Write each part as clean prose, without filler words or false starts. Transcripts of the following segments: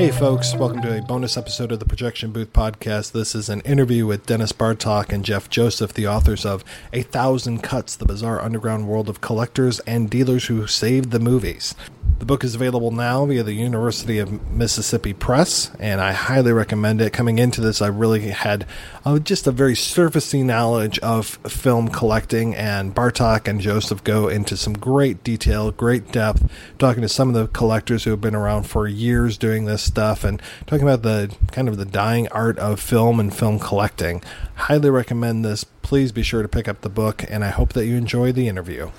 Hey folks, welcome to a bonus episode of the Projection Booth Podcast. This is an interview with Dennis Bartok and Jeff Joseph, the authors of 1,000 Cuts, The Bizarre Underground World of Collectors and Dealers Who Saved the Movies. The book is available now via the University of Mississippi Press, and I highly recommend it. Coming into this, I really had just a very surfacey knowledge of film collecting, and Bartok and Joseph go into some great detail, great depth, talking to some of the collectors who have been around for years doing this stuff, and talking about the kind of the dying art of film and film collecting. Highly recommend this. Please be sure to pick up the book, and I hope that you enjoy the interview.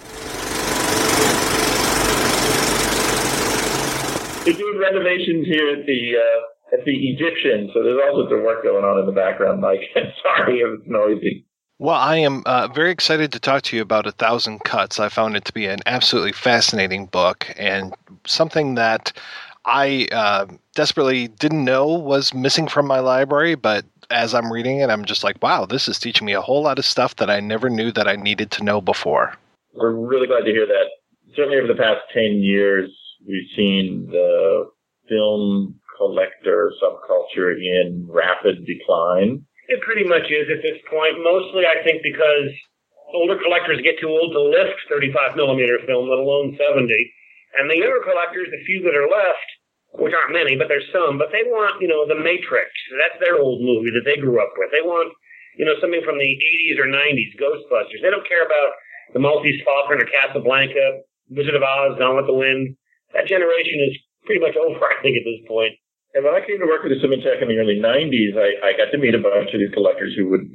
They're doing renovations here at the Egyptian, so there's all sorts of work going on in the background, Mike. Sorry if it's noisy. Well, I am very excited to talk to you about 1,000 Cuts. I found it to be an absolutely fascinating book and something that I desperately didn't know was missing from my library, but as I'm reading it, I'm just like, wow, this is teaching me a whole lot of stuff that I never knew that I needed to know before. We're really glad to hear that. Certainly over the past 10 years, we've seen the film collector subculture in rapid decline. It pretty much is at this point, mostly I think because older collectors get too old to lift 35 millimeter film, let alone 70. And the younger collectors, the few that are left, which aren't many, but there's some, but they want, The Matrix. That's their old movie that they grew up with. They want, something from the 80s or 90s, Ghostbusters. They don't care about the Maltese Falcon or Casablanca, Wizard of Oz, Gone with the Wind. That generation is pretty much over, I think, at this point. And when I came to work at the Cinematheque in the early 90s, I got to meet a bunch of these collectors who would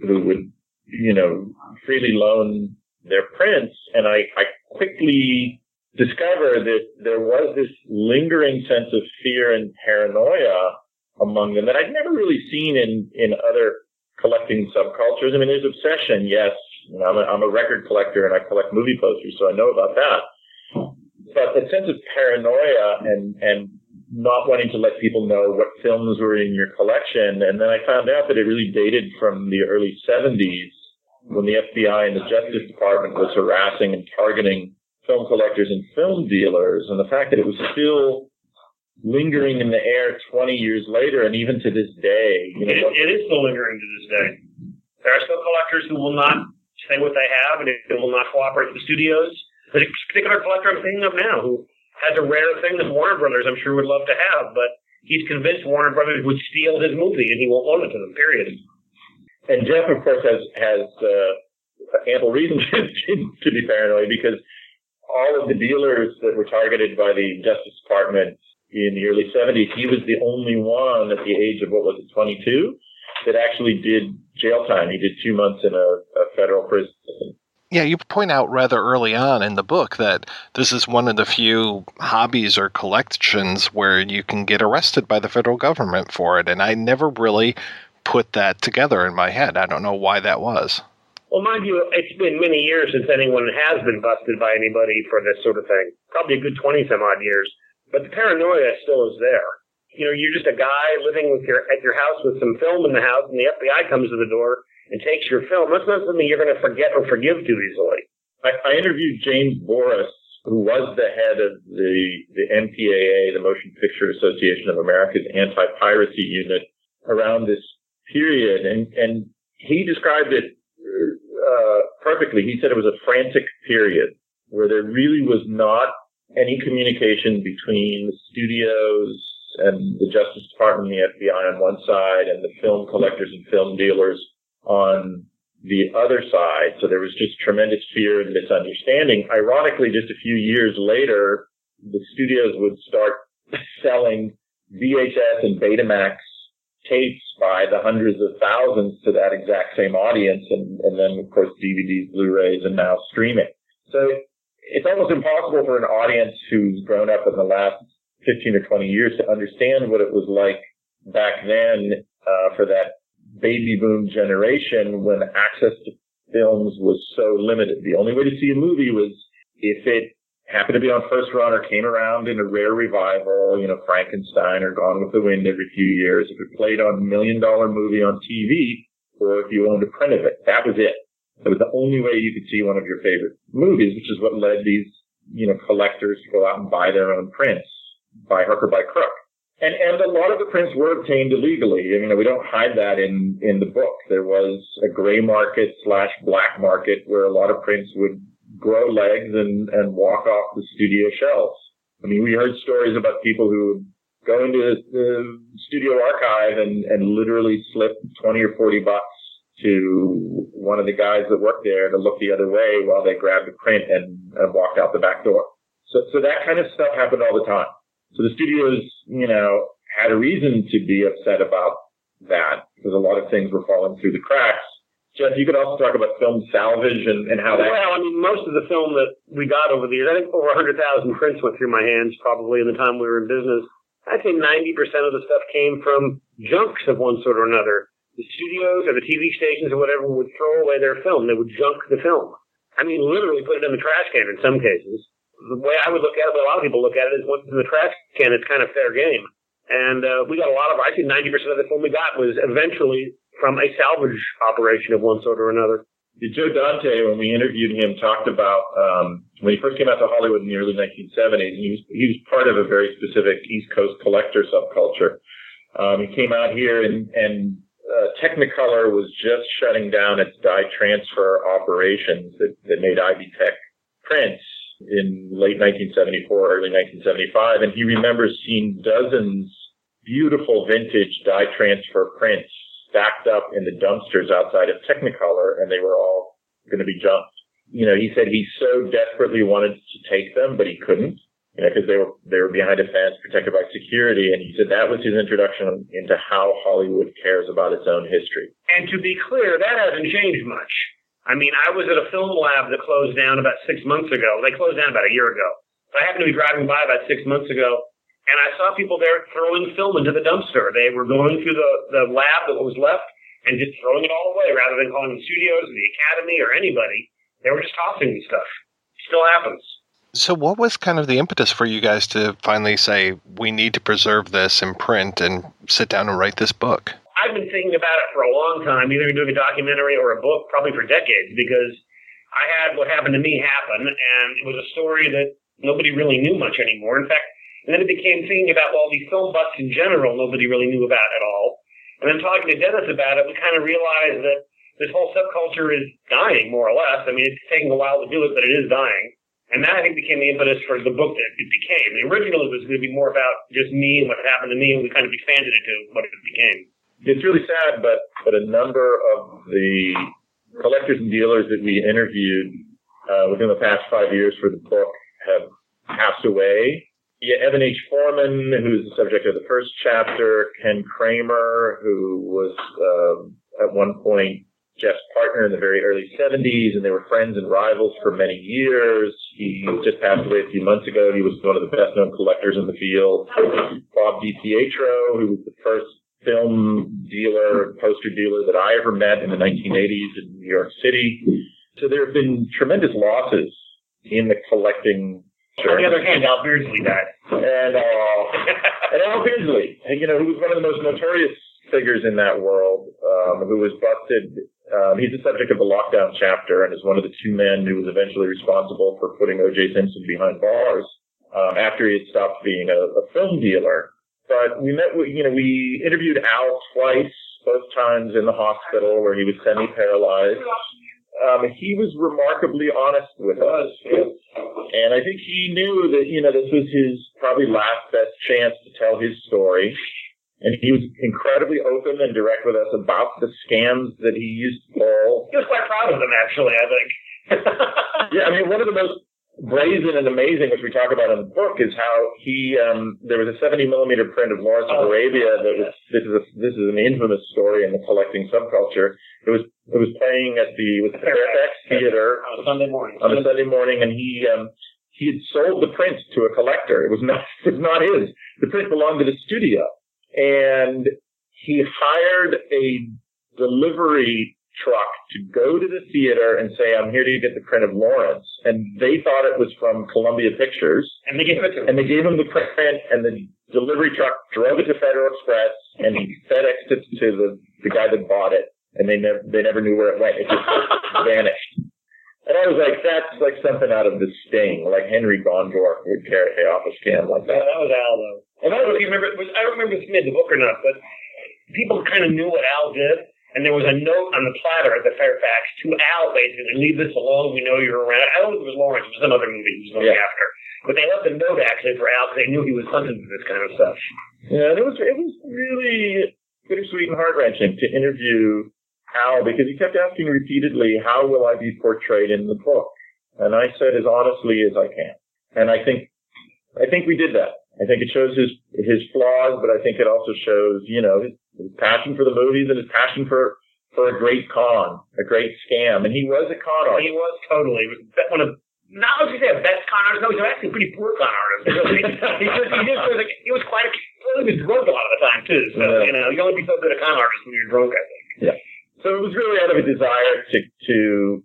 freely loan their prints. And I quickly discovered that there was this lingering sense of fear and paranoia among them that I'd never really seen in other collecting subcultures. I mean, there's obsession, yes. I'm a record collector and I collect movie posters, so I know about that. But the sense of paranoia and not wanting to let people know what films were in your collection. And then I found out that it really dated from the early 70s when the FBI and the Justice Department was harassing and targeting film collectors and film dealers. And the fact that it was still lingering in the air 20 years later and even to this day. It is still lingering to this day. There are still collectors who will not say what they have and they will not cooperate with the studios. There's a particular collector I'm thinking of now who has a rare thing that Warner Brothers I'm sure would love to have, but he's convinced Warner Brothers would steal his movie and he won't loan it to them, period. And Jeff, of course, has ample reason to be paranoid because all of the dealers that were targeted by the Justice Department in the early 70s, he was the only one at the age of, 22, that actually did jail time. He did 2 months in a federal prison. Yeah, you point out rather early on in the book that this is one of the few hobbies or collections where you can get arrested by the federal government for it, and I never really put that together in my head. I don't know why that was. Well, mind you, it's been many years since anyone has been busted by anybody for this sort of thing. Probably a good 20-some-odd years. But the paranoia still is there. You're just a guy living at your house with some film in the house, and the FBI comes to the door and takes your film. That's not something you're going to forget or forgive too easily. I interviewed James Boris, who was the head of the MPAA, the Motion Picture Association of America's anti-piracy unit, around this period, and he described it perfectly. He said it was a frantic period where there really was not any communication between the studios and the Justice Department and the FBI on one side and the film collectors and film dealers on the other side. So there was just tremendous fear and misunderstanding. Ironically, just a few years later, the studios would start selling VHS and Betamax tapes by the hundreds of thousands to that exact same audience. And then, of course, DVDs, Blu-rays, and now streaming. So it's almost impossible for an audience who's grown up in the last 15 or 20 years to understand what it was like back then for that baby boom generation when access to films was so limited. The only way to see a movie was if it happened to be on first run or came around in a rare revival, Frankenstein or Gone with the Wind every few years, if it played on $1 million movie on TV, or if you owned a print of it. That was it. That was the only way you could see one of your favorite movies, which is what led these, collectors to go out and buy their own prints by hook or by crook. And a lot of the prints were obtained illegally. We don't hide that in the book. There was a gray market / black market where a lot of prints would grow legs and walk off the studio shelves. We heard stories about people who would go into the studio archive and literally slip 20 or 40 bucks to one of the guys that worked there to look the other way while they grabbed a print and walked out the back door. So that kind of stuff happened all the time. So the studios, had a reason to be upset about that because a lot of things were falling through the cracks. Jeff, you could also talk about film salvage and how that... Well, most of the film that we got over the years, I think over 100,000 prints went through my hands probably in the time we were in business. I'd say 90% of the stuff came from junks of one sort or another. The studios or the TV stations or whatever would throw away their film. They would junk the film. Literally put it in the trash can in some cases. The way I would look at it, the way a lot of people look at it, is once it's in the trash can, it's kind of fair game. And we got a lot of, I think 90% of the film we got was eventually from a salvage operation of one sort or another. Joe Dante, when we interviewed him, talked about when he first came out to Hollywood in the early 1970s, he was part of a very specific East Coast collector subculture. He came out here and Technicolor was just shutting down its dye transfer operations that made Ivy Tech prints in late 1974, early 1975, and he remembers seeing dozens beautiful vintage dye transfer prints stacked up in the dumpsters outside of Technicolor, and they were all going to be junked. He said he so desperately wanted to take them, but he couldn't, because they were behind a fence protected by security, and he said that was his introduction into how Hollywood cares about its own history. And to be clear, that hasn't changed much. I was at a film lab that closed down about 6 months ago. They closed down about a year ago. So I happened to be driving by about 6 months ago, and I saw people there throwing film into the dumpster. They were going through the lab that was left and just throwing it all away rather than calling the studios or the academy or anybody. They were just tossing the stuff. It still happens. So what was kind of the impetus for you guys to finally say, we need to preserve this in print and sit down and write this book? I've been thinking about it for a long time, either doing a documentary or a book, probably for decades, because I had what happened to me happen, and it was a story that nobody really knew much anymore. In fact, and then it became thinking about, these film busts in general nobody really knew about at all. And then talking to Dennis about it, we kind of realized that this whole subculture is dying, more or less. It's taking a while to do it, but it is dying. And that, I think, became the impetus for the book that it became. The original was going to be more about just me and what happened to me, and we kind of expanded it to what it became. It's really sad, but a number of the collectors and dealers that we interviewed within the past 5 years for the book have passed away. Yeah, Evan H. Foreman, who's the subject of the first chapter, Ken Kramer, who was at one point Jeff's partner in the very early 70s, and they were friends and rivals for many years. He just passed away a few months ago. He was one of the best-known collectors in the field. Bob DiPietro, who was the first film dealer, poster dealer that I ever met in the 1980s in New York City. So there have been tremendous losses in the collecting. On the other hand, Al Beardsley died. And Al Beardsley, who was one of the most notorious figures in that world, who was busted. He's the subject of the lockdown chapter and is one of the two men who was eventually responsible for putting O.J. Simpson behind bars after he had stopped being a film dealer. But we interviewed Al twice, both times in the hospital where he was semi-paralyzed. He was remarkably honest with us. And I think he knew that, this was his probably last best chance to tell his story. And he was incredibly open and direct with us about the scams that he used to pull. He was quite proud of them, actually, I think. Yeah, one of the most brazen and amazing, which we talk about in the book, is how he there was a 70mm print of Lawrence of Arabia that was this is an infamous story in the collecting subculture. It was playing at the Fairfax Theater on a Sunday morning. And he had sold the print to a collector. It was not his. The print belonged to the studio, and he hired a delivery truck to go to the theater and say, I'm here to get the print of Lawrence. And they thought it was from Columbia Pictures. And they gave it to him. And they gave him the print, and the delivery truck drove it to Federal Express, and he FedExed it to the guy that bought it. And they never knew where it went. It just vanished. And I was like, that's like something out of The Sting, like Henry Gondorf would carry off a scam like that. Yeah, that was Al, though. And I don't know if you remember, I don't remember if you made the book or not, but people kind of knew what Al did, and there was a note on the platter at the Fairfax to Al, basically, leave this alone, we know you're around. I don't think it was Lawrence, it was some other movie he was looking after. But they left a note, actually, for Al, because they knew he was hunting for this kind of stuff. Yeah, and it was really bittersweet and heart-wrenching to interview Al, because he kept asking repeatedly, how will I be portrayed in the book? And I said as honestly as I can. And I think we did that. I think it shows his flaws, but I think it also shows, his passion for the movies and his passion for a great con, a great scam. And he was a con artist. He was totally. He was one of, not as you say a best con artist, no, he was actually a pretty poor con artist. He was quite he was drunk a lot of the time, too. So, you can only be so good a con artist when you're drunk, I think. Yeah. So it was really out of a desire to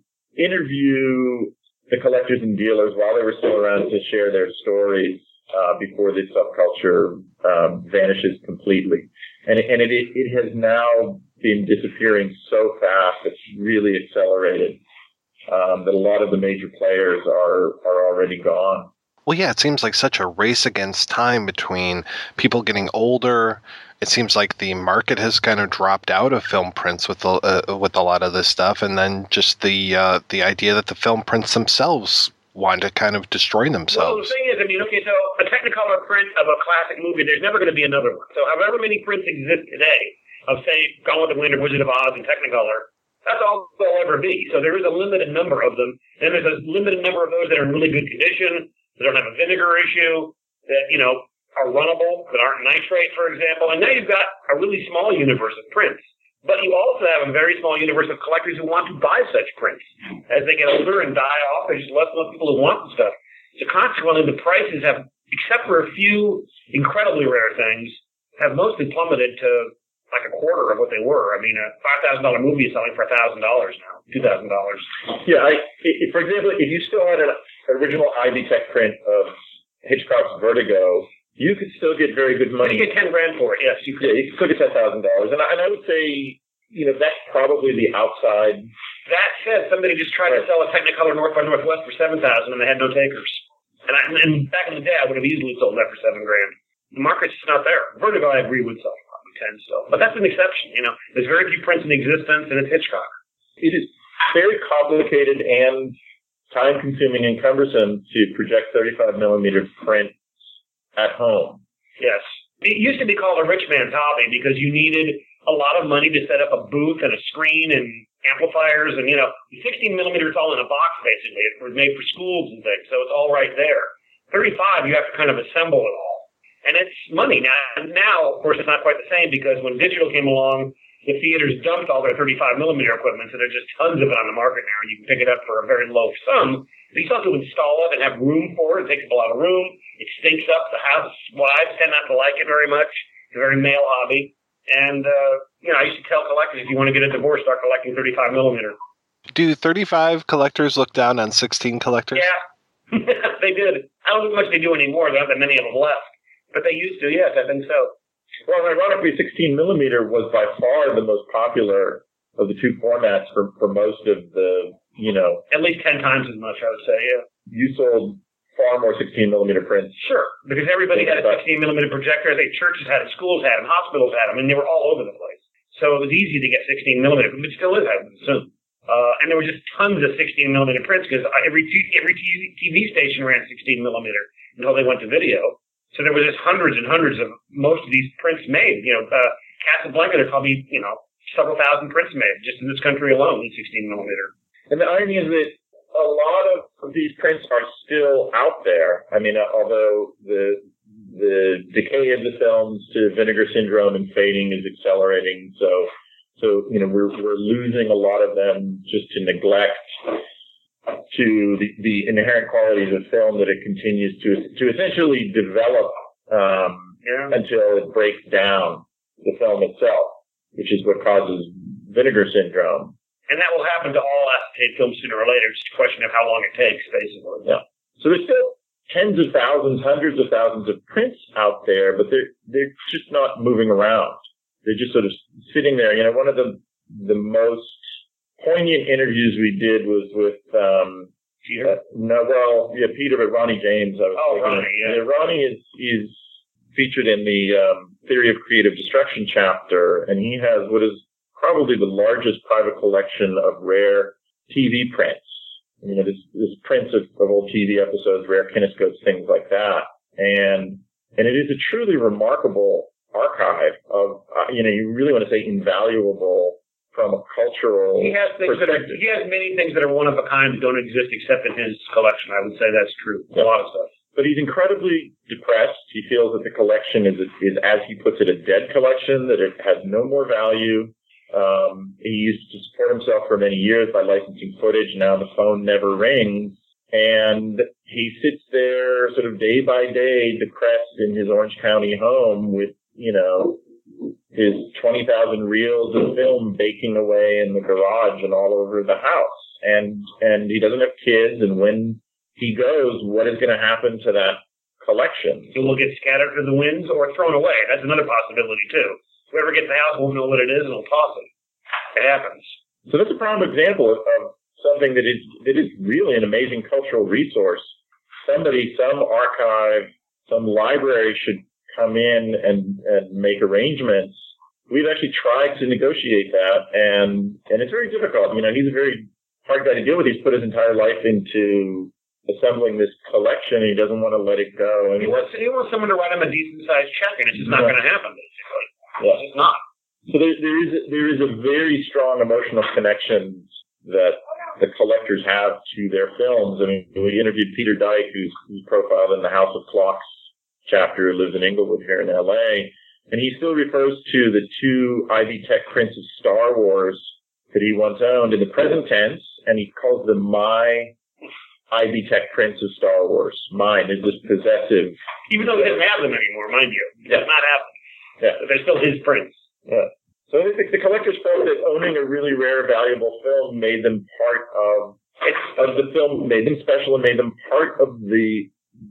interview the collectors and dealers while they were still around to share their stories before this subculture vanishes completely. And it has now been disappearing so fast, it's really accelerated, that a lot of the major players are already gone. Well, yeah, it seems like such a race against time between people getting older. It seems like the market has kind of dropped out of film prints with a lot of this stuff, and then just the idea that the film prints themselves want to kind of destroy themselves. Well, the thing is, so a Technicolor print of a classic movie, there's never going to be another one. So however many prints exist today of, say, Gone with the Wind or Wizard of Oz and Technicolor, that's all there'll ever be. So there is a limited number of them. Then there's a limited number of those that are in really good condition, that don't have a vinegar issue, that, are runnable, that aren't nitrate, for example. And now you've got a really small universe of prints. But you also have a very small universe of collectors who want to buy such prints. As they get older and die off, there's just less and less people who want the stuff. So consequently, the prices have, except for a few incredibly rare things, have mostly plummeted to like a quarter of what they were. I mean, a $5,000 movie is selling for $1,000 now, $2,000. Yeah, for example, if you still had an original Ivy Tech print of Hitchcock's Vertigo, you could still get very good money. You could get $10,000 for it, yes. You could. Yeah, you could get $10,000. And I would say, that's probably the outside. That said, somebody just tried to sell a Technicolor North by Northwest for $7,000 and they had no takers. And back in the day, I would have easily sold that for $7,000. The market's just not there. Vertigo, I agree, would sell probably 10 still. But that's an exception, There's very few prints in existence, and it's Hitchcock. It is very complicated and time-consuming and cumbersome to project 35mm print at home. Yes. It used to be called a rich man's hobby because you needed a lot of money to set up a booth and a screen and amplifiers and, 16mm is all in a box, basically. It was made for schools and things, so it's all right there. 35, you have to kind of assemble it all. And it's money. Now, of course, it's not quite the same because when digital came along, the theaters dumped all their 35mm equipment, so there's just tons of it on the market now, and you can pick it up for a very low sum. But you still have to install it and have room for it. It takes up a lot of room. It stinks up. The wives tend not to like it very much. It's a very male hobby. And, I used to tell collectors, if you want to get a divorce, start collecting 35mm. Do 35 collectors look down on 16 collectors? Yeah, they did. I don't think much they do anymore. There aren't that many of them left. But they used to, yes, I think so. Well, ironically, 16mm was by far the most popular of the two formats for most of the, At least 10 times as much, I would say, yeah. You sold far more 16mm prints. Sure, because everybody had a 16mm projector. I think churches had them, schools had them, hospitals had them, and they were all over the place. So it was easy to get 16mm, but it still is, I would assume. And there were just tons of 16mm prints because every TV station ran 16mm until they went to video. So there were just hundreds and hundreds of most of these prints made. Casablanca, there's probably, several thousand prints made just in this country alone in 16mm. And the irony is that a lot of these prints are still out there. I mean, although the decay of the films to vinegar syndrome and fading is accelerating, so we're losing a lot of them just to neglect to the inherent qualities of film that it continues to essentially develop until it breaks down the film itself, which is what causes vinegar syndrome. And that will happen to all acetate films sooner or later. It's just a question of how long it takes, basically. Yeah. So there's still tens of thousands, hundreds of thousands of prints out there, but they're just not moving around. They're just sort of sitting there. One of the most poignant interviews we did was with Peter. Peter, but Ronnie James. Ronnie, yeah. Ronnie is featured in the Theory of Creative Destruction chapter, and he has what is probably the largest private collection of rare TV prints. You know, this prints of old TV episodes, rare kinescopes, things like that. And it is a truly remarkable archive of, you really want to say invaluable from a cultural perspective. He has many things that are one of a kind that don't exist except in his collection. I would say that's true. A lot of stuff. But he's incredibly depressed. He feels that the collection is, as he puts it, a dead collection, that it has no more value. He used to support himself for many years by licensing footage. Now the phone never rings. And he sits there sort of day by day depressed in his Orange County home with, his 20,000 reels of film baking away in the garage and all over the house. And he doesn't have kids. And when he goes, what is going to happen to that collection? It will get scattered to the winds or thrown away. That's another possibility, too. Whoever gets the house won't know what it is and will toss it. It happens. So that's a prime example of something that is really an amazing cultural resource. Somebody, some archive, some library should come in and make arrangements. We've actually tried to negotiate that, and it's very difficult. He's a very hard guy to deal with. He's put his entire life into assembling this collection, and he doesn't want to let it go. And he wants someone to write him a decent-sized check, and it's just not going to happen, basically. Yeah. It's just not. So there is a very strong emotional connection that the collectors have to their films. I mean, we interviewed Peter Dyke, who's profiled in the House of Clocks chapter, who lives in Inglewood here in L.A., and he still refers to the 2 Ivy Tech prints of Star Wars that he once owned in the present tense, and he calls them my Ivy Tech prints of Star Wars. Mine is this possessive. Even though he doesn't have them anymore, mind you. He does not have them. Yeah. But they're still his prints. Yeah. So I think the collectors felt that owning a really rare, valuable film made them part of the film, made them special, and made them part of the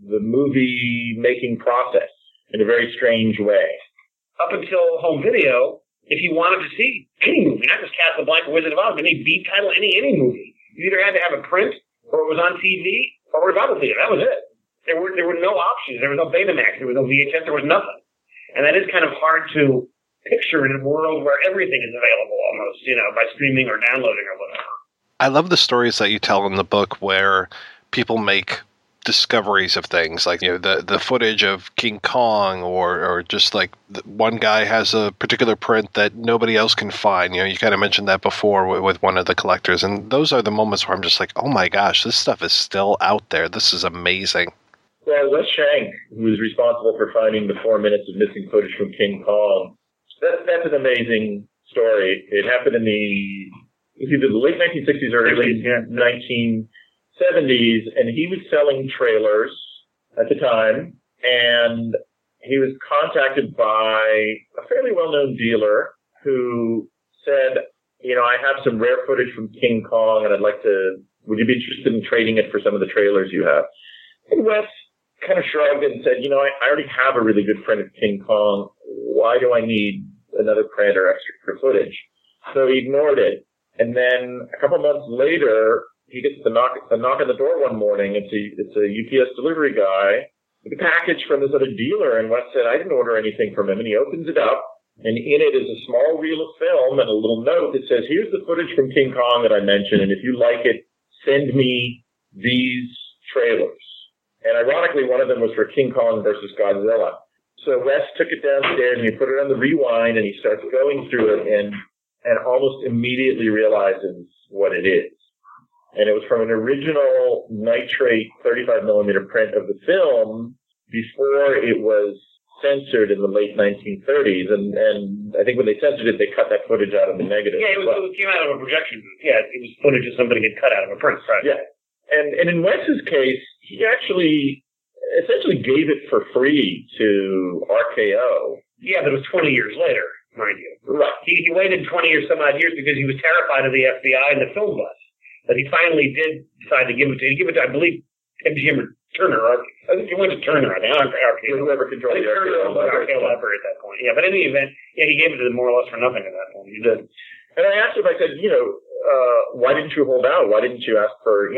movie making process in a very strange way. Up until home video, if you wanted to see any movie, not just Casablanca, Wizard of Oz, any B title, any movie, you either had to have a print, or it was on TV, or it was out of theater. That was it. There were no options. There was no Betamax. There was no VHS. There was nothing. And that is kind of hard to picture in a world where everything is available almost, by streaming or downloading or whatever. I love the stories that you tell in the book where people make discoveries of things like the footage of King Kong or just like one guy has a particular print that nobody else can find. You kind of mentioned that before with one of the collectors, and those are the moments where I'm just like, oh my gosh, this stuff is still out there. This is amazing. Well, Wes Schenck, who was responsible for finding the 4 minutes of missing footage from King Kong, that's an amazing story. It happened in either the late 1960s or early 1970s, and he was selling trailers at the time, and he was contacted by a fairly well-known dealer who said, I have some rare footage from King Kong, and would you be interested in trading it for some of the trailers you have? And Wes kind of shrugged and said, I already have a really good print of King Kong. Why do I need another print or extra footage? So he ignored it. And then a couple months later, he gets a knock on the door one morning. It's a UPS delivery guy with a package from this other dealer. And Wes said, I didn't order anything from him. And he opens it up, and in it is a small reel of film and a little note that says, here's the footage from King Kong that I mentioned, and if you like it, send me these trailers. And ironically, one of them was for King Kong versus Godzilla. So Wes took it downstairs and he put it on the rewind, and he starts going through it and almost immediately realizes what it is. And it was from an original nitrate 35 millimeter print of the film before it was censored in the late 1930s. And I think when they censored it, they cut that footage out of the negative. Yeah, it came out of a projection booth. Yeah, it was footage that somebody had cut out of a print. Right. Yeah. And in Wes's case, he actually essentially gave it for free to RKO. Yeah, but it was 20 years later, mind you. Right. He waited 20 or some odd years because he was terrified of the FBI and the film bus. But he finally did decide to give it to, I believe, MGM or Turner. I think he went to Turner, I think. RKO. Whoever controlled the RKO library at that point. Yeah, but in any event, he gave it to them more or less for nothing at that point. He did. And I asked him, I said, why didn't you hold out? Why didn't you ask for,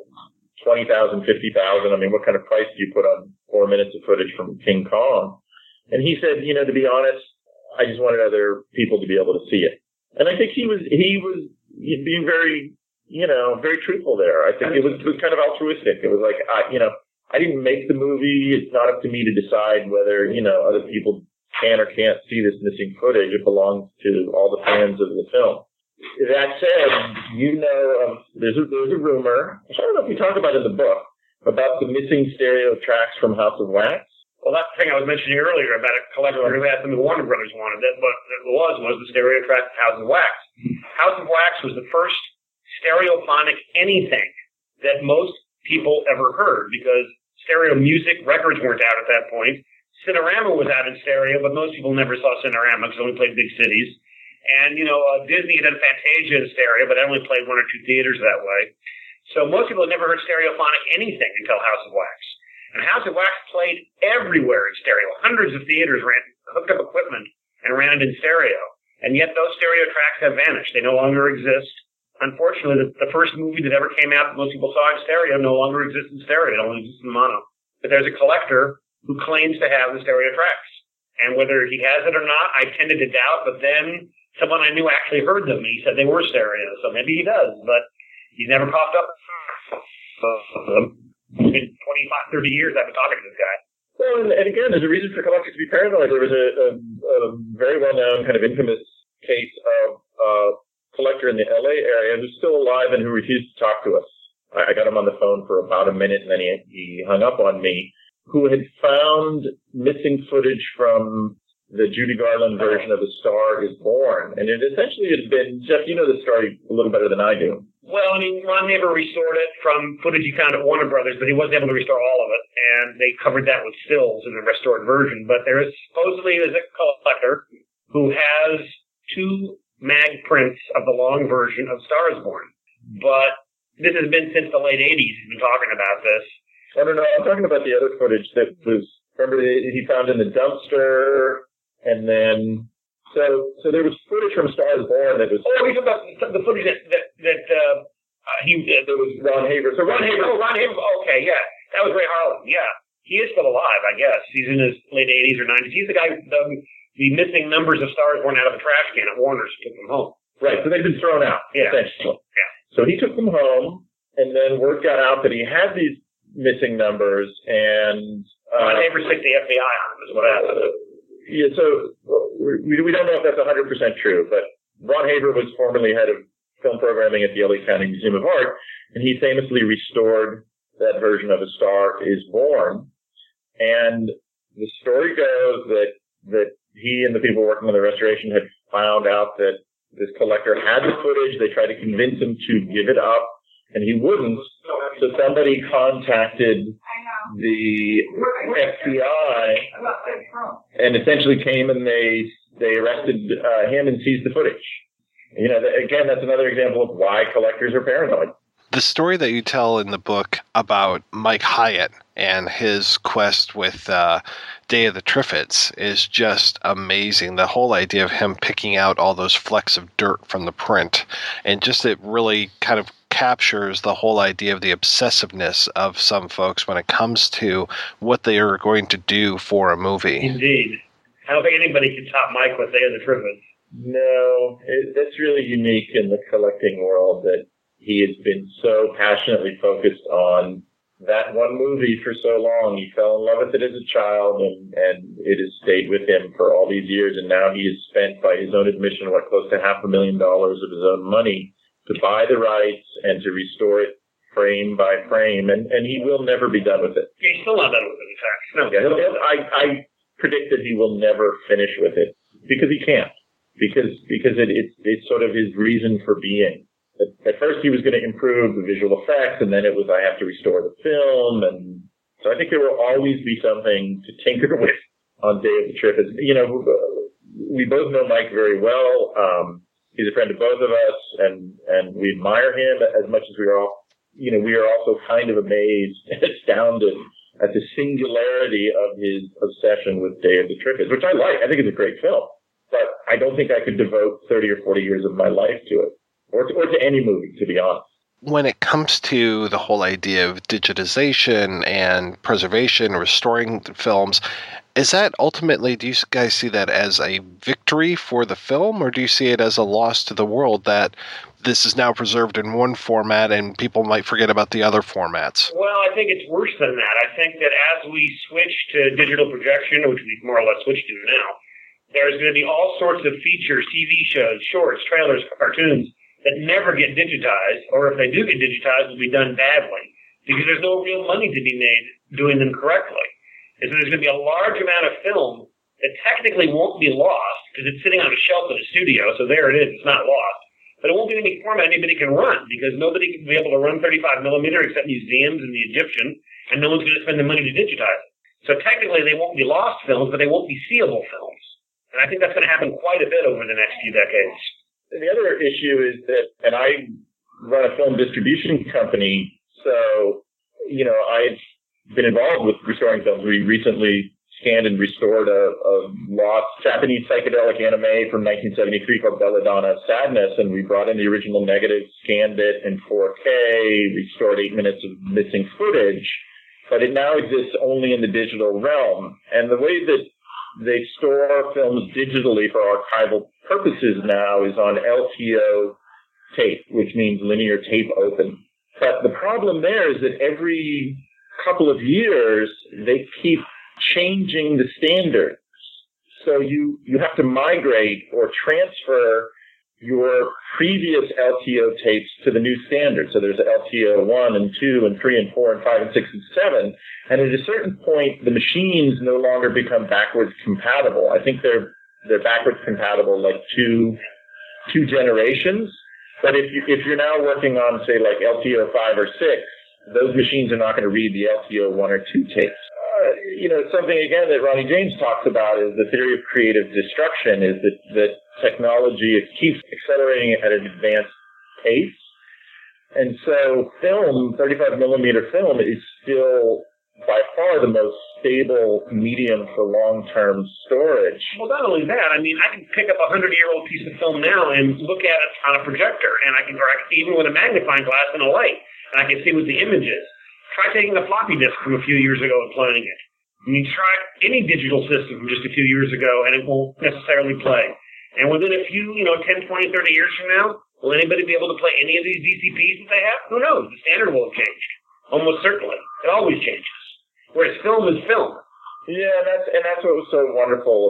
20,000, 50,000? I mean, what kind of price do you put on 4 minutes of footage from King Kong? And he said, to be honest, I just wanted other people to be able to see it. And I think he was being very, very truthful there. I think it was kind of altruistic. It was like, I didn't make the movie. It's not up to me to decide whether, other people can or can't see this missing footage. It belongs to all the fans of the film. That said, there's a rumor, I don't know if we talk about it in the book, about the missing stereo tracks from House of Wax. Well, that's the thing I was mentioning earlier about a collector who had them, the Warner Brothers wanted it, but it was the stereo track of House of Wax. House of Wax was the first stereophonic anything that most people ever heard, because stereo music records weren't out at that point. Cinerama was out in stereo, but most people never saw Cinerama because it only played big cities. And, Disney had done Fantasia in stereo, but it only played one or two theaters that way. So most people had never heard stereophonic anything until House of Wax. And House of Wax played everywhere in stereo. Hundreds of theaters hooked up equipment and ran it in stereo. And yet those stereo tracks have vanished. They no longer exist. Unfortunately, the first movie that ever came out that most people saw in stereo no longer exists in stereo. It only exists in mono. But there's a collector who claims to have the stereo tracks. And whether he has it or not, I tended to doubt. But then someone I knew actually heard them. He said they were stereo. So maybe he does. But he's never popped up. It's been 25, 30 years I've been talking to this guy. Well, and again, there's a reason for collectors to be paranoid. There was a very well-known kind of infamous case of a collector in the LA area who's still alive and who refused to talk to us. I got him on the phone for about a minute, and then he hung up on me, who had found missing footage from the Judy Garland version of A Star Is Born. And it essentially had been, Jeff, you know the story a little better than I do. Well, Ron Haver restored it from footage he found at Warner Brothers, but he wasn't able to restore all of it, and they covered that with stills in the restored version. But there is supposedly a collector who has 2 mag prints of the long version of Star Is Born. But this has been since the late 80s. He's been talking about this. I don't know. I'm talking about the other footage that was, remember, he found in the dumpster, and then... So there was footage from Star Is Born that was... Oh, he's about the footage there was Ron Haver. So Ron Haver, okay, yeah. That was Ray Harlan, yeah. He is still alive, I guess. He's in his late 80s or 90s. He's the guy who dug the missing numbers of Star Is Born out of a trash can at Warner's and took them home. Right, so they've been thrown out, essentially. Yeah. So he took them home, and then word got out that he had these missing numbers, and... Ron Haver stick the FBI on him is what happened. Yeah, so we don't know if that's 100% true, but Ron Haver was formerly head of film programming at the LA County Museum of Art, and he famously restored that version of A Star Is Born. And the story goes that he and the people working on the restoration had found out that this collector had the footage. They tried to convince him to give it up, and he wouldn't. So somebody contacted the FBI and essentially came and they arrested him and seized the footage. Again, that's another example of why collectors are paranoid. The story that you tell in the book about Mike Hyatt and his quest with Day of the Triffids is just amazing. The whole idea of him picking out all those flecks of dirt from the print, and just it really kind of captures the whole idea of the obsessiveness of some folks when it comes to what they are going to do for a movie. Indeed. I don't think anybody can top Mike with Day of the Triffids. No, that's really unique in the collecting world that he has been so passionately focused on that one movie for so long. He fell in love with it as a child, and it has stayed with him for all these years. And now he has spent, by his own admission, close to $500,000 of his own money to buy the rights and to restore it frame by frame. And he will never be done with it. He's still not done with it, in fact. No. Yeah, I predict that he will never finish with it because he can't. Because it's sort of his reason for being. At first he was going to improve the visual effects, and then it was, I have to restore the film. And so I think there will always be something to tinker with on Day of the Triffids. We both know Mike very well. He's a friend of both of us, and we admire him as much as we are all, we are also kind of amazed and astounded at the singularity of his obsession with Day of the Triffids, which I like. I think it's a great film. But I don't think I could devote 30 or 40 years of my life to it, or to any movie, to be honest. When it comes to the whole idea of digitization and preservation, restoring films, Is that ultimately, do you guys see that as a victory for the film, or do you see it as a loss to the world that this is now preserved in one format and people might forget about the other formats? Well, I think it's worse than that. I think that as we switch to digital projection, which we've more or less switched to now, there's going to be all sorts of features, TV shows, shorts, trailers, cartoons that never get digitized, or if they do get digitized, will be done badly because there's no real money to be made doing them correctly. And so there's going to be a large amount of film that technically won't be lost because it's sitting on a shelf in a studio, so there it is, it's not lost. But it won't be any format anybody can run because nobody can be able to run 35 millimeter except museums and the Egyptian, and no one's going to spend the money to digitize it. So technically they won't be lost films, but they won't be seeable films. And I think that's going to happen quite a bit over the next few decades. The other issue is that, and I run a film distribution company, so, I've been involved with restoring films. We recently scanned and restored a lost Japanese psychedelic anime from 1973 called Belladonna Sadness, and we brought in the original negative, scanned it in 4K, restored 8 minutes of missing footage, but it now exists only in the digital realm. And the way that they store films digitally for archival purposes now is on LTO tape, which means linear tape open. But the problem there is that every couple of years, they keep changing the standards. So you have to migrate or transfer your previous LTO tapes to the new standard. So there's LTO 1 and 2 and 3 and 4 and 5 and 6 and 7. And at a certain point, the machines no longer become backwards compatible. I think they're backwards compatible like two generations. But if you're now working on, say, like LTO 5 or 6, those machines are not going to read the LTO 1 or 2 tapes. Something, again, that Ronnie James talks about is the theory of creative destruction, is that technology keeps accelerating at an advanced pace. And so 35 millimeter film is still by far the most stable medium for long-term storage. Well, not only that, I can pick up a 100-year-old piece of film now and look at it on a projector, and I can even with a magnifying glass and a light, and I can see what the image is. Try taking a floppy disk from a few years ago and playing it. Try any digital system from just a few years ago, and it won't necessarily play. And within a few, 10, 20, 30 years from now, will anybody be able to play any of these DCPs that they have? Who knows? The standard will have changed. Almost certainly. It always changes. Whereas film is film. Yeah, and that's what was so wonderful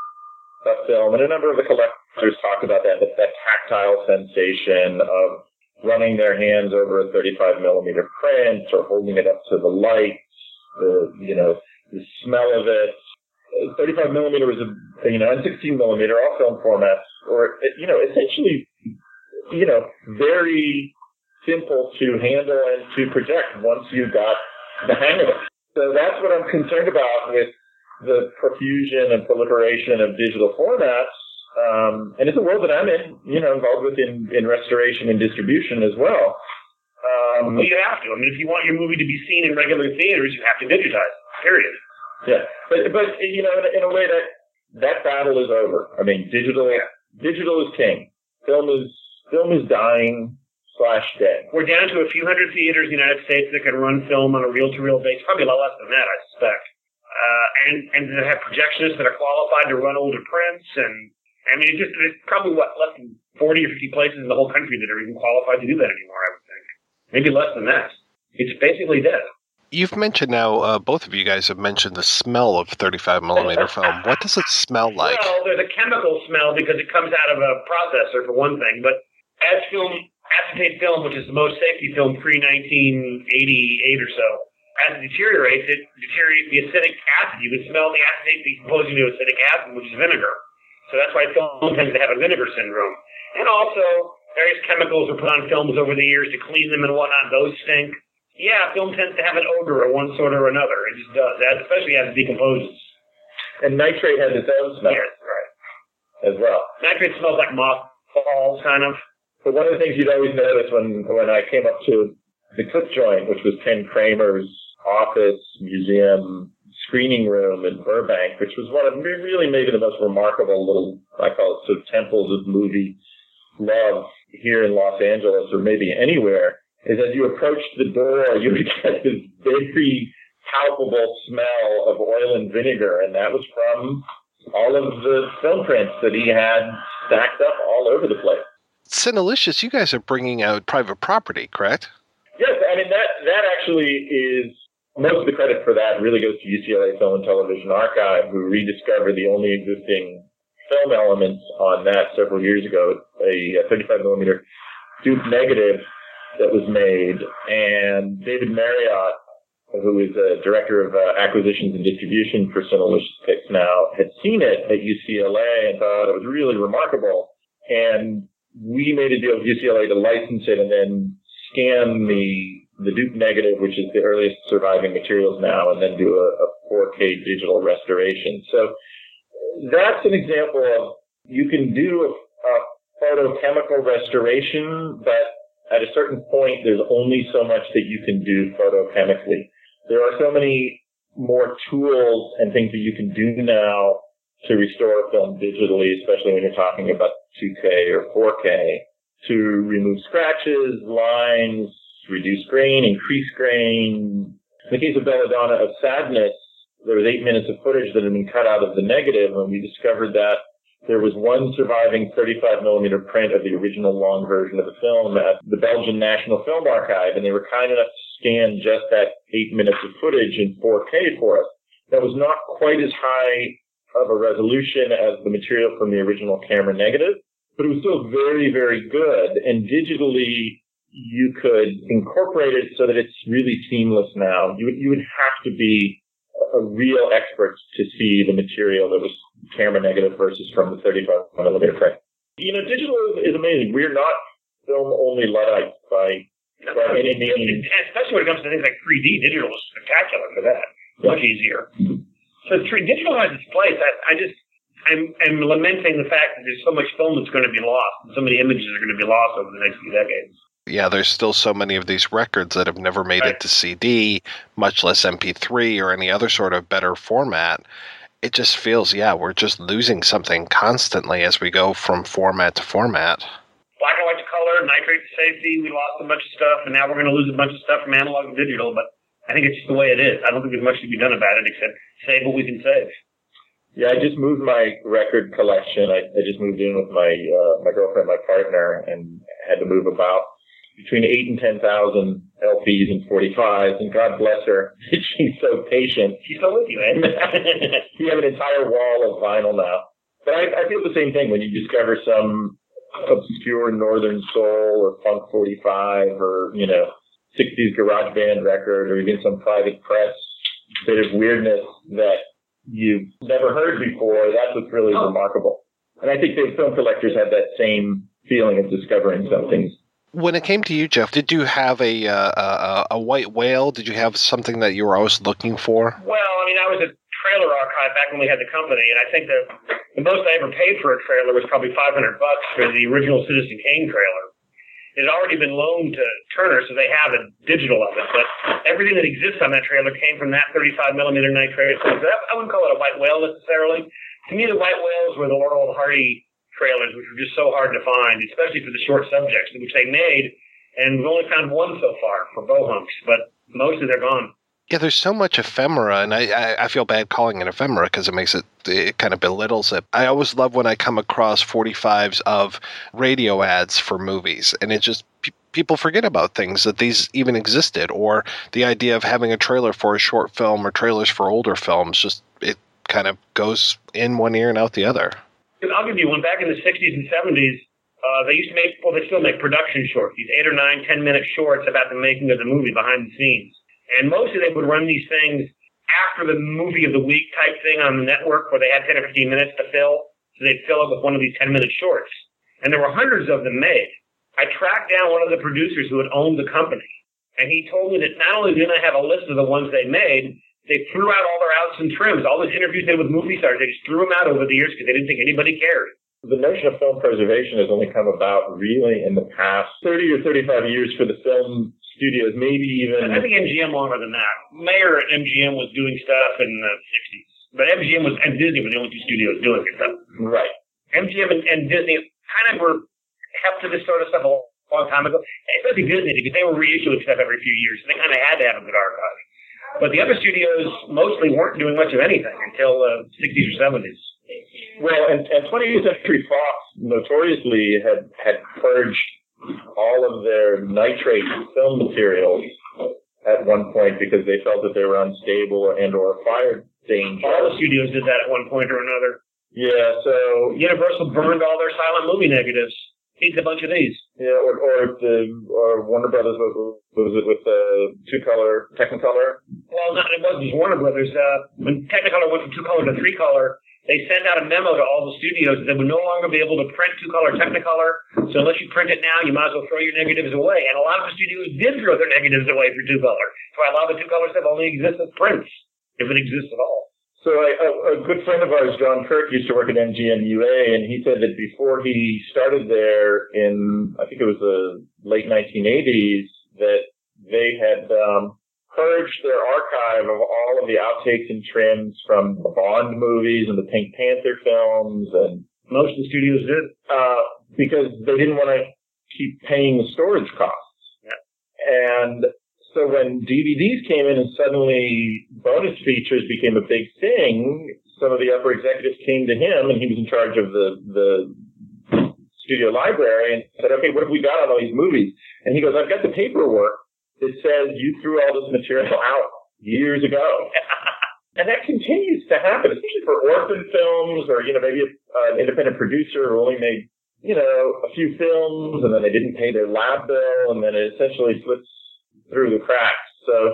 about film. And a number of the collectors talk about that tactile sensation of running their hands over a 35 millimeter print or holding it up to the light, the smell of it. 35 millimeter was and 16 millimeter, all film formats, or, essentially, very simple to handle and to project once you got the hang of it. So that's what I'm concerned about with the profusion and proliferation of digital formats. And it's a world that I'm involved with in restoration and distribution as well. Well, you have to. If you want your movie to be seen in regular theaters, you have to digitize it, period. Yeah. But in a way that battle is over. Digital is king. Film is dying / dead. We're down to a few hundred theaters in the United States that can run film on a reel-to-reel basis, probably a lot less than that, I suspect. And that have projectionists that are qualified to run older prints, and there's probably less than 40 or 50 places in the whole country that are even qualified to do that anymore, I would think. Maybe less than that. It's basically dead. You've mentioned now, both of you guys have mentioned the smell of 35 millimeter film. What does it smell like? Well, there's a chemical smell because it comes out of a processor, for one thing. But as acetate film, which is the most safety film pre-1988 or so, as it deteriorates the acidic acid. You can smell the acetate decomposing to acidic acid, which is vinegar. So that's why film tends to have a vinegar syndrome. And also, various chemicals are put on films over the years to clean them and whatnot. Those stink. Yeah, film tends to have an odor of one sort or another. It just does, especially as it decomposes. And nitrate has its own smell. Yes, right. As well. Nitrate smells like mothballs, kind of. But one of the things you'd always notice when I came up to the Clip Joint, which was Ken Kramer's office, museum, screening room in Burbank, which was one of really maybe the most remarkable little, I call it, sort of temples of movie love here in Los Angeles or maybe anywhere, is as you approached the door, you would get this very palpable smell of oil and vinegar, and that was from all of the film prints that he had stacked up all over the place. Cinelicious, you guys are bringing out private property, correct? Yes, I mean, that actually is, most of the credit for that really goes to UCLA Film and Television Archive, who rediscovered the only existing film elements on that several years ago, a 35 millimeter Duke negative that was made, and David Marriott, who is a director of acquisitions and distribution for Cinelicious Picks now, had seen it at UCLA and thought it was really remarkable. And we made a deal with UCLA to license it and then scan the Duke negative, which is the earliest surviving materials now, and then do a 4K digital restoration. So that's an example of, you can do a photochemical restoration, but at a certain point, there's only so much that you can do photochemically. There are so many more tools and things that you can do now to restore film digitally, especially when you're talking about 2K or 4K, to remove scratches, lines, reduce grain, increase grain. In the case of Belladonna of Sadness, there was 8 minutes of footage that had been cut out of the negative, and we discovered that there was one surviving 35 millimeter print of the original long version of the film at the Belgian National Film Archive, and they were kind enough to scan just that 8 minutes of footage in 4K for us. That was not quite as high of a resolution as the material from the original camera negative, but it was still very, very good. And digitally, you could incorporate it so that it's really seamless now. You would have to be a real expert to see the material that was camera negative versus from the 35 millimeter print. You know, digital is amazing. We're not film-only Luddites by any means. Especially when it comes to things like 3D, digital is spectacular for that. Much easier. So digital has its place. I'm lamenting the fact that there's so much film that's going to be lost, and so many images are going to be lost over the next few decades. Yeah, there's still so many of these records that have never made it to CD, much less MP3 or any other sort of better format. It just feels, we're just losing something constantly as we go from format to format. Black and white to color, nitrate to safety, we lost a bunch of stuff, and now we're going to lose a bunch of stuff from analog to digital, but I think it's just the way it is. I don't think there's much to be done about it except save what we can save. Yeah, I just moved my record collection. I just moved in with my girlfriend, my partner, and had to move about between 8,000 and 10,000 LPs and 45s, and God bless her, she's so patient. She's still with you, eh? We have an entire wall of vinyl now. But I feel the same thing when you discover some obscure Northern Soul or Funk 45 or, 60s garage band record or even some private press bit of weirdness that you've never heard before. That's what's really remarkable. And I think the film collectors have that same feeling of discovering some things. When it came to you, Jeff, did you have a white whale? Did you have something that you were always looking for? Well, I was at Trailer Archive back when we had the company, and I think the most I ever paid for a trailer was probably $500 for the original Citizen Kane trailer. It had already been loaned to Turner, so they have a digital of it, but everything that exists on that trailer came from that 35 millimeter nitrate. So I wouldn't call it a white whale necessarily. To me, the white whales were the Laurel and Hardy trailers, which were just so hard to find, especially for the short subjects, which they made, and we've only found one so far for Bohunks, but mostly they're gone. Yeah, there's so much ephemera, and I feel bad calling it ephemera because it kind of belittles it. I always love when I come across 45s of radio ads for movies, and it just people forget about things that these even existed, or the idea of having a trailer for a short film or trailers for older films. Just it kind of goes in one ear and out the other. I'll give you one. Back in the 60s and 70s, they used to make, they still make production shorts, these 8 or 9, 10-minute shorts about the making of the movie behind the scenes. And mostly they would run these things after the movie of the week type thing on the network where they had 10 or 15 minutes to fill. So they'd fill it with one of these 10-minute shorts. And there were hundreds of them made. I tracked down one of the producers who had owned the company. And he told me that not only did I have a list of the ones they made, they threw out all their outs and trims. All those interviews they did with movie stars, they just threw them out over the years because they didn't think anybody cared. The notion of film preservation has only come about really in the past 30 or 35 years for the film studios, maybe even... I think MGM longer than that. Mayer at MGM was doing stuff in the 60s. But MGM and Disney were the only two studios doing it. Right. MGM and Disney kind of were hep to this sort of stuff a long time ago, especially Disney, because they were reissuing stuff every few years. So they kind of had to have a good archive. But the other studios mostly weren't doing much of anything until the 60s or 70s. Well, and 20th Century Fox notoriously had purged all of their nitrate film materials at one point because they felt that they were unstable and or fire danger. All the studios did that at one point or another. Yeah, so Universal burned all their silent movie negatives. Needs a bunch of these. Yeah, or Warner Brothers was it with two-color, Technicolor? Well, no, it wasn't just Warner Brothers. When Technicolor went from two-color to three-color, they sent out a memo to all the studios that they would no longer be able to print two-color Technicolor. So unless you print it now, you might as well throw your negatives away. And a lot of the studios did throw their negatives away for two-color. So a lot of the two-color stuff only exists as prints, if it exists at all. So a good friend of ours, John Kirk, used to work at MGM UA, and he said that before he started there in, I think it was the late 1980s, that they had purged their archive of all of the outtakes and trims from the Bond movies and the Pink Panther films, and most of the studios did, because they didn't want to keep paying the storage costs. Yeah. And so when DVDs came in and suddenly bonus features became a big thing, some of the upper executives came to him, and he was in charge of the studio library, and said, okay, what have we got on all these movies? And he goes, I've got the paperwork that says you threw all this material out years ago. And that continues to happen, especially for orphan films or, maybe an independent producer who only made, a few films, and then they didn't pay their lab bill, and then it essentially slips through the cracks. So,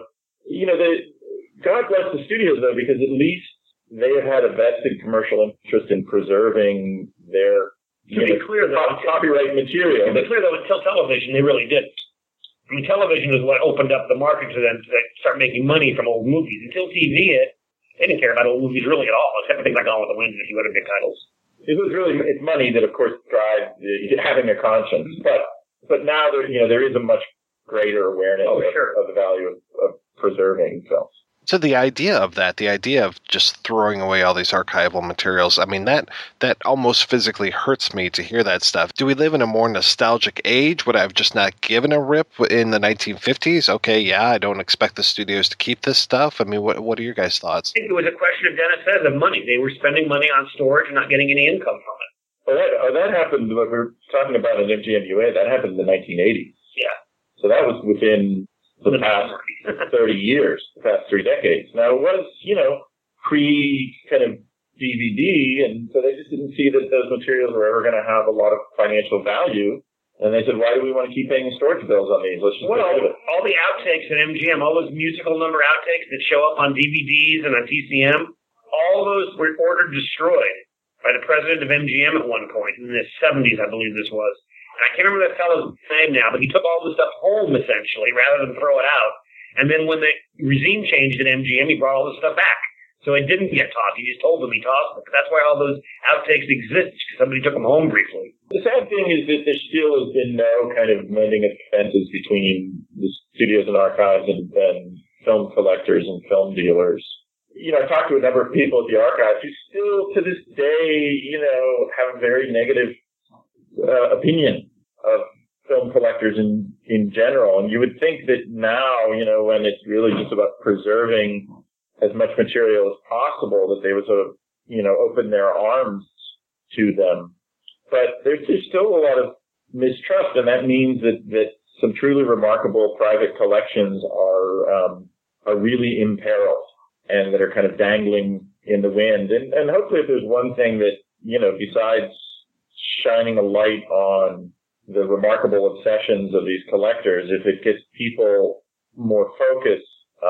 God bless the studios, though, because at least they have had a vested commercial interest in preserving their copyright material. To be clear, though, until television, they really didn't. I mean, television is what opened up the market to them to start making money from old movies. Until TV, they didn't care about old movies really at all, except for things like Gone with the Wind and a few other big titles. It's money that, of course, drives having a conscience. But now there is a much greater awareness of the value of preserving films. So the idea of just throwing away all these archival materials, I mean, that almost physically hurts me to hear that stuff. Do we live in a more nostalgic age? Would I have just not given a rip in the 1950s? Okay, yeah, I don't expect the studios to keep this stuff. I mean, what are your guys' thoughts? I think it was a question of, Dennis says, of money. They were spending money on storage and not getting any income from it. That happened, what we're talking about in MGM UA, that happened in the 1980s. Yeah. So that was within the past 30 years, the past 3 decades. Now, it was, pre kind of DVD, and so they just didn't see that those materials were ever going to have a lot of financial value. And they said, why do we want to keep paying storage bills on these? Let's just get rid of it. All the outtakes at MGM, all those musical number outtakes that show up on DVDs and on TCM, all those were ordered destroyed by the president of MGM at one point, in the 70s, I believe this was. And I can't remember that fellow's name now, but he took all the stuff home, essentially, rather than throw it out. And then when the regime changed at MGM, he brought all the stuff back. So it didn't get tossed. He just told them he tossed them. That's why all those outtakes exist, because somebody took them home briefly. The sad thing is that there still has been no kind of mending of fences between the studios and archives and film collectors and film dealers. I talked to a number of people at the archives who still, to this day, have a very negative opinion of film collectors in general. And you would think that now, when it's really just about preserving as much material as possible, that they would sort of, open their arms to them. But there's still a lot of mistrust, and that means that some truly remarkable private collections are really imperiled and that are kind of dangling in the wind. And hopefully if there's one thing that, besides shining a light on the remarkable obsessions of these collectors, if it gets people more focused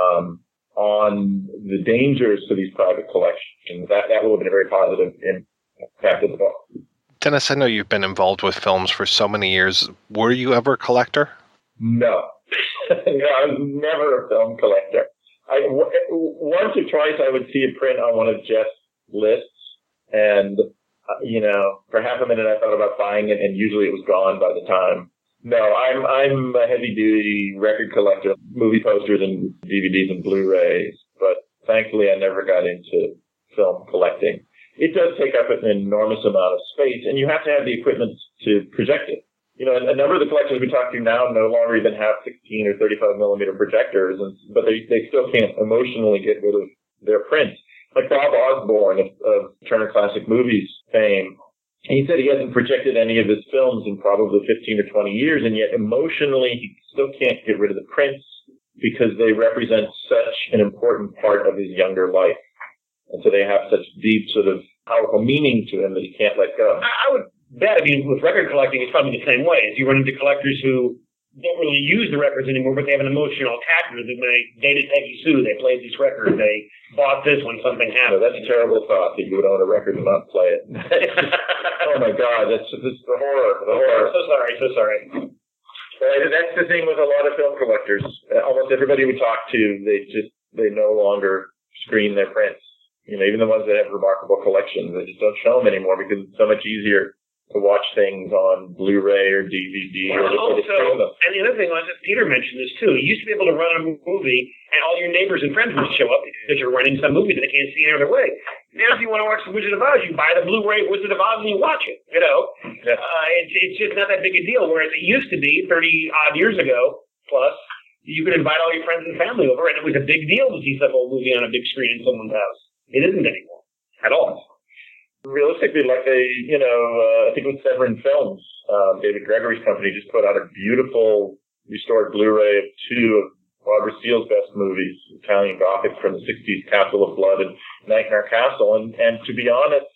on the dangers to these private collections, that will have been a very positive impact of the book. Dennis, I know you've been involved with films for so many years. Were you ever a collector? No. No, I was never a film collector. Once or twice I would see a print on one of Jeff's lists, and for half a minute I thought about buying it, and usually it was gone by the time. No, I'm a heavy-duty record collector, movie posters and DVDs and Blu-rays, but thankfully I never got into film collecting. It does take up an enormous amount of space, and you have to have the equipment to project it. A number of the collectors we talk to now no longer even have 16 or 35 millimeter projectors, but they still can't emotionally get rid of their prints. Like Bob Osborne of Turner Classic Movies fame, he said he hasn't projected any of his films in probably 15 or 20 years, and yet emotionally he still can't get rid of the prints because they represent such an important part of his younger life. And so they have such deep sort of powerful meaning to him that he can't let go. I would bet, with record collecting, it's probably the same way. Is you run into collectors who don't really use the records anymore, but they have an emotional attachment. They dated Peggy Sue, they played this record, they bought this when something happened. No, that's a terrible thought that you would own a record and not play it. Oh my God, that's the horror. The horror. So sorry. That's the thing with a lot of film collectors. Almost everybody we talk to, they no longer screen their prints. Even the ones that have remarkable collections, they just don't show them anymore because it's so much easier to watch things on Blu-ray or DVD or stream them. And the other thing was that Peter mentioned this too. You used to be able to run a movie and all your neighbors and friends would show up because you're running some movie that they can't see any other way. Now if you want to watch The Wizard of Oz, you buy the Blu-ray Wizard of Oz and you watch it. Yeah. It's just not that big a deal, whereas it used to be 30-odd years ago plus, you could invite all your friends and family over and it was a big deal to see some old movie on a big screen in someone's house. It isn't anymore at all. Realistically, like I think it was Severin Films, David Gregory's company just put out a beautiful restored Blu-ray of two of Barbara Steele's best movies, Italian Gothic from the 60s, Castle of Blood and Night in Our Castle. And to be honest,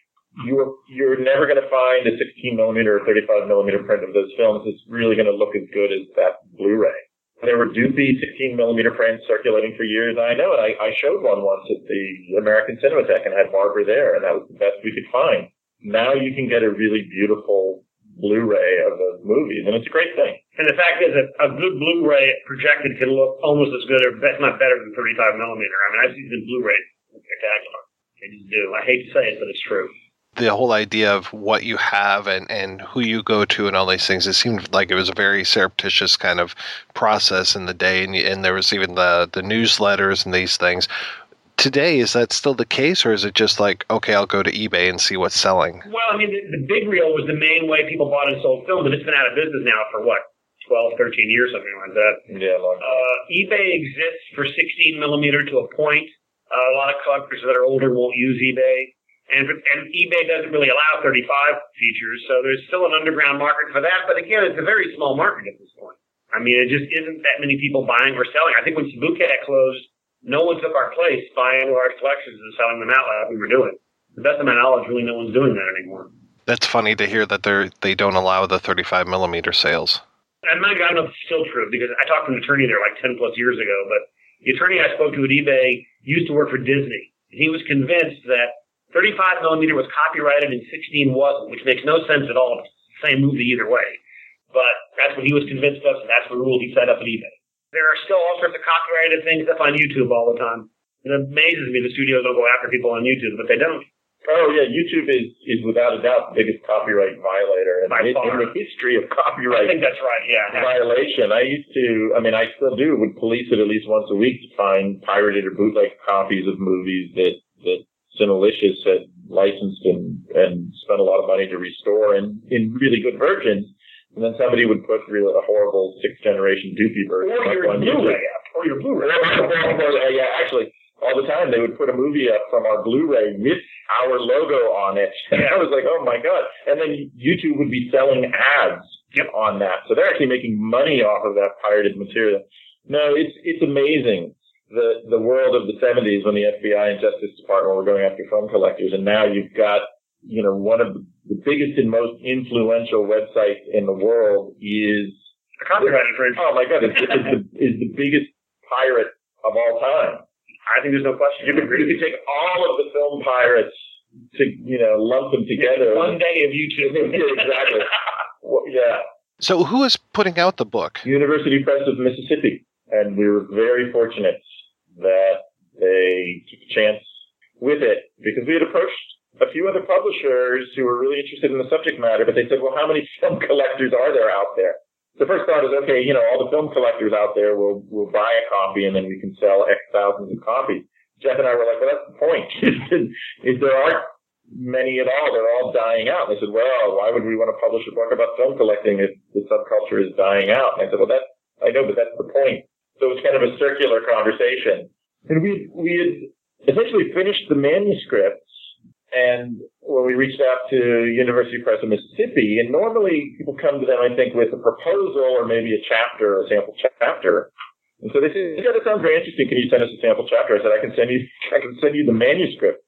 you're never going to find a 16 millimeter or 35 millimeter print of those films that's really going to look as good as that Blu-ray. There were Doopy 16 millimeter prints circulating for years. I know it. I showed one once at the American Cinematheque and had Barbara there, and that was the best we could find. Now you can get a really beautiful Blu-ray of those movies, and it's a great thing. And the fact is that a good Blu-ray projected can look almost as good, or if not better than 35 millimeter. I mean, I've seen the Blu-ray spectacular. They just do. I hate to say it, but it's true. The whole idea of what you have and who you go to and all these things, it seemed like it was a very surreptitious kind of process in the day, and there was even the newsletters and these things. Today, is that still the case, or is it just like, okay, I'll go to eBay and see what's selling? Well, I mean, the big reel was the main way people bought and sold film, but it's been out of business now for, 12, 13 years, something like that. Yeah, long time. eBay exists for 16 millimeter to a point. A lot of collectors that are older won't use eBay. And eBay doesn't really allow 35 features, so there's still an underground market for that. But again, it's a very small market at this point. I mean, it just isn't that many people buying or selling. I think when Sabucat closed, no one took our place buying large collections and selling them out like we were doing. To the best of my knowledge, really no one's doing that anymore. That's funny to hear that they don't allow the 35 millimeter sales. And I don't know if it's still true, because I talked to an attorney there like 10 plus years ago, but the attorney I spoke to at eBay used to work for Disney. And he was convinced that 35 millimeter was copyrighted and 16 wasn't, which makes no sense at all. It's the same movie either way. But that's what he was convinced of, and that's the rule he set up at eBay. There are still all sorts of copyrighted things up on YouTube all the time. It amazes me the studios don't go after people on YouTube, but they don't. Oh, yeah, YouTube is without a doubt the biggest copyright violator in the history of copyright. I think that's right, yeah. Violation. I still do, would police it at least once a week to find pirated or bootleg copies of movies that Cinelicious had licensed and spent a lot of money to restore in really good versions. And then somebody would put really a horrible 6th generation Doopy version. Or your Blu-ray app. Or your Blu-ray. Yeah, actually, all the time they would put a movie up from our Blu-ray with our logo on it. And I was like, oh my God. And then YouTube would be selling ads on that. So they're actually making money off of that pirated material. No, it's amazing. The world of the 70s when the FBI and Justice Department were going after film collectors. And now you've got, one of the biggest and most influential websites in the world is a copyright infringement. Oh my God, is the biggest pirate of all time. I think there's no question. You could take all of the film pirates to, lump them together. One day of YouTube. Exactly. Yeah. So who is putting out the book? University Press of Mississippi. And we were very fortunate that they took a chance with it because we had approached a few other publishers who were really interested in the subject matter, but they said, well, how many film collectors are there out there? The first thought is, okay, all the film collectors out there will buy a copy and then we can sell X thousands of copies. Jeff and I were like, well, that's the point. is there aren't many at all. They're all dying out. And they said, well, why would we want to publish a book about film collecting if the subculture is dying out? And I said, well, I know, but that's the point. So it was kind of a circular conversation. And we had essentially finished the manuscripts, and when we reached out to University Press of Mississippi, and normally people come to them, I think, with a proposal or maybe a chapter, a sample chapter. And so they said, yeah, that sounds very interesting. Can you send us a sample chapter? I said, I can send you the manuscript.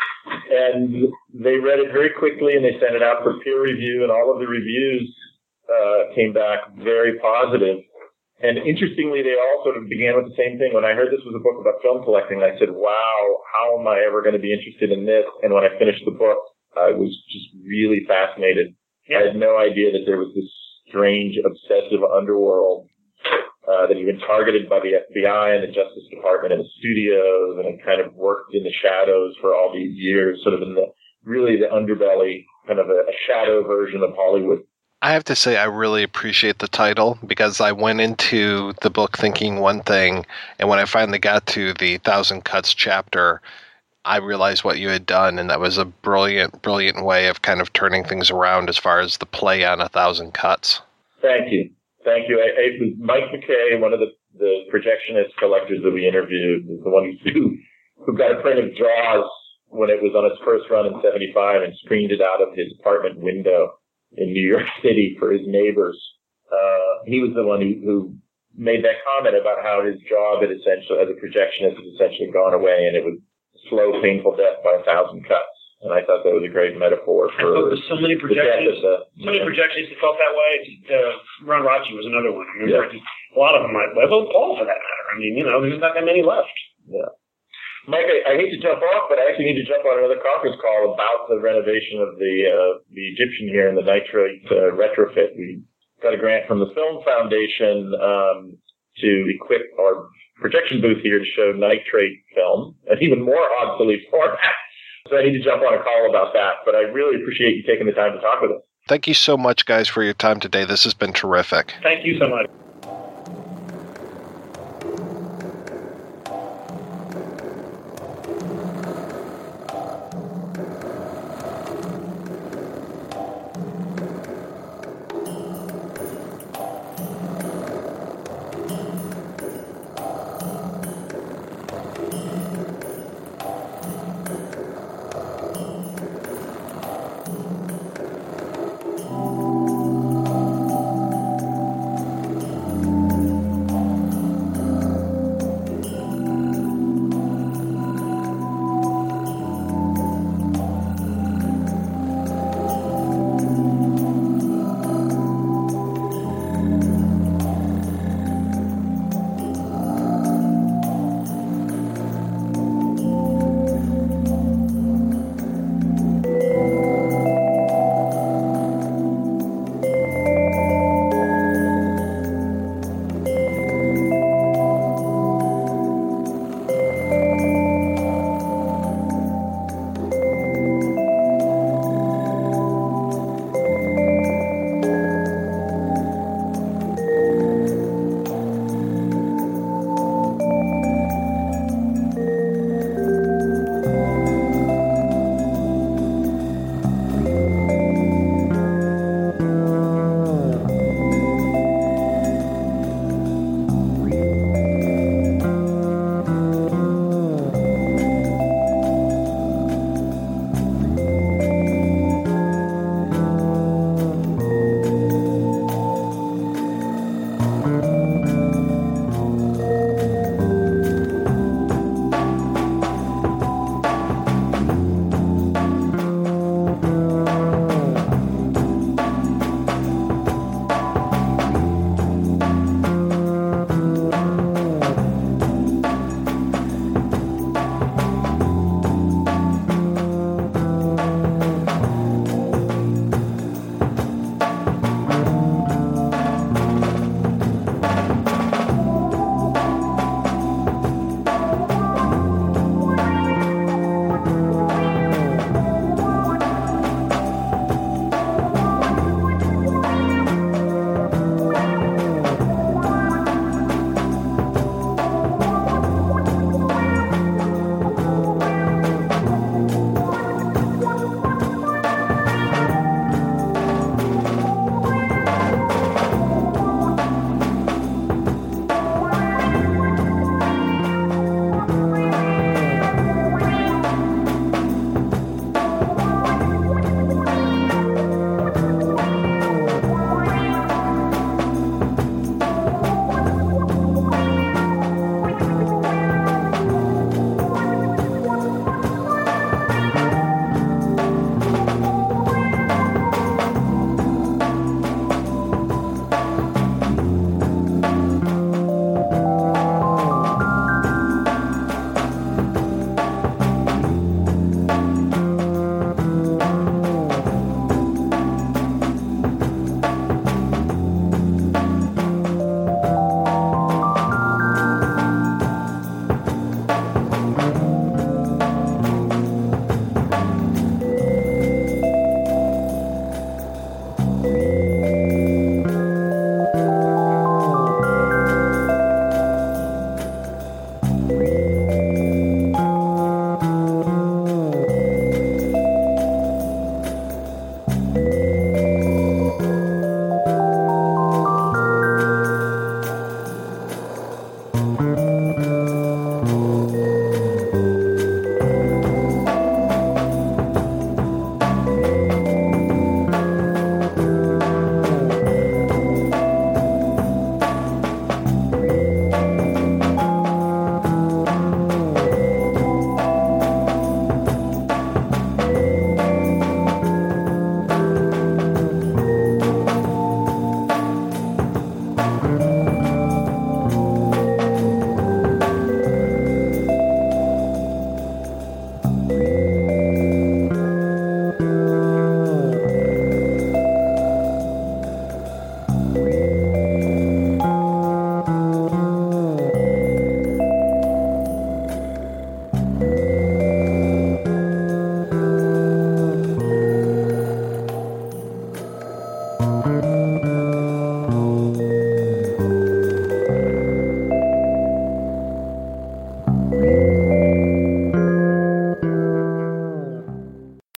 And they read it very quickly, and they sent it out for peer review, and all of the reviews came back very positive. And interestingly, they all sort of began with the same thing. When I heard this was a book about film collecting, I said, wow, how am I ever going to be interested in this? And when I finished the book, I was just really fascinated. Yeah. I had no idea that there was this strange, obsessive underworld that had been targeted by the FBI and the Justice Department and the studios, and it kind of worked in the shadows for all these years, sort of in the underbelly, kind of a shadow version of Hollywood. I have to say I really appreciate the title, because I went into the book thinking one thing, and when I finally got to the 1,000 Cuts chapter, I realized what you had done, and that was a brilliant, brilliant way of kind of turning things around as far as the play on 1,000 Cuts. Thank you. It was Mike McKay, one of the projectionist collectors that we interviewed, the one who got a print of Jaws when it was on its first run in 1975 and screened it out of his apartment window in New York City for his neighbors. He was the one who made that comment about how his job had essentially, as a projectionist, had essentially gone away, and it was slow, painful death by 1,000 cuts. And I thought that was a great metaphor for there's so many projectionists. Many projectionists that felt that way. Ron Rachi was another one. I remember a lot of them might. Well, Paul, for that matter. I mean, there's not that many left. Yeah. Mike, I hate to jump off, but I actually need to jump on another conference call about the renovation of the Egyptian here in the nitrate retrofit. We got a grant from the Film Foundation to equip our projection booth here to show nitrate film, an even more obsolete format. So I need to jump on a call about that, but I really appreciate you taking the time to talk with us. Thank you so much, guys, for your time today. This has been terrific. Thank you so much.